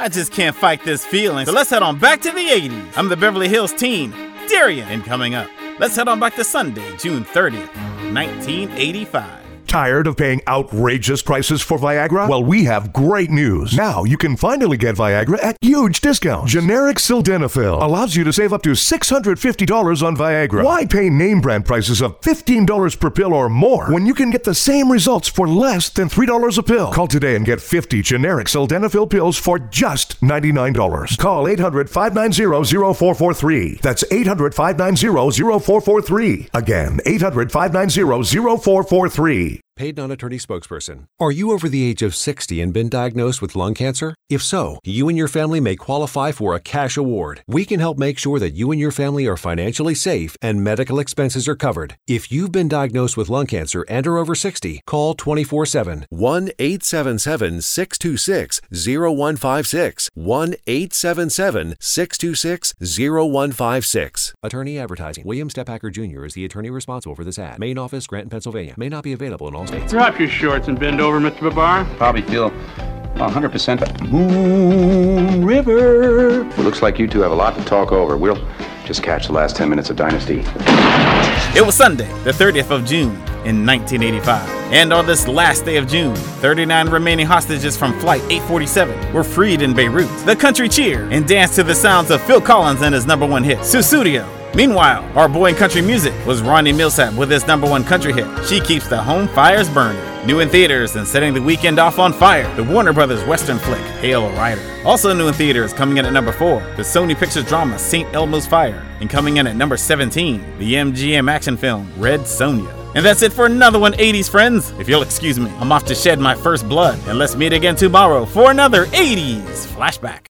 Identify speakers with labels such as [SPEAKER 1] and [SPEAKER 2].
[SPEAKER 1] I just can't fight this feeling, so let's head on back to the 80s. I'm the Beverly Hills teen, Darian, and coming up, let's head on back to Sunday, June 30th, 1985.
[SPEAKER 2] Tired of paying outrageous prices for Viagra? Well, we have great news. Now you can finally get Viagra at huge discounts. Generic Sildenafil allows you to save up to $650 on Viagra. Why pay name brand prices of $15 per pill or more when you can get the same results for less than $3 a pill? Call today and get 50 generic Sildenafil pills for just $99. Call 800-590-0443. That's 800-590-0443. Again, 800-590-0443.
[SPEAKER 3] Paid non-attorney spokesperson. Are you over the age of 60 and been diagnosed with lung cancer? If so, you and your family may qualify for a cash award. We can help make sure that you and your family are financially safe and medical expenses are covered. If you've been diagnosed with lung cancer and are over 60, call 24/7. 1-877-626-0156. 1-877-626-0156. Attorney advertising. William Stephacker Jr. is the attorney responsible for this ad. Main office, Granton, Pennsylvania. May not be available in all states.
[SPEAKER 4] Drop your shorts and bend over, Mr. Babar.
[SPEAKER 5] Probably feel 100%
[SPEAKER 4] Moon River.
[SPEAKER 5] It looks like you two have a lot to talk over. We'll just catch the last 10 minutes of Dynasty.
[SPEAKER 1] It was Sunday, the 30th of June in 1985. And on this last day of June, 39 remaining hostages from Flight 847 were freed in Beirut. The country cheered and danced to the sounds of Phil Collins and his #1 hit, Sussudio. Meanwhile, our boy in country music was Ronnie Milsap with his #1 country hit, She Keeps the Home Fires Burning. New in theaters and setting the weekend off on fire, the Warner Brothers Western flick, Hail a Rider. Also new in theaters, coming in at #4, the Sony Pictures drama, St. Elmo's Fire. And coming in at #17, the MGM action film, Red Sonja. And that's it for another one, 80s friends. If you'll excuse me, I'm off to shed my first blood. And let's meet again tomorrow for another 80s flashback.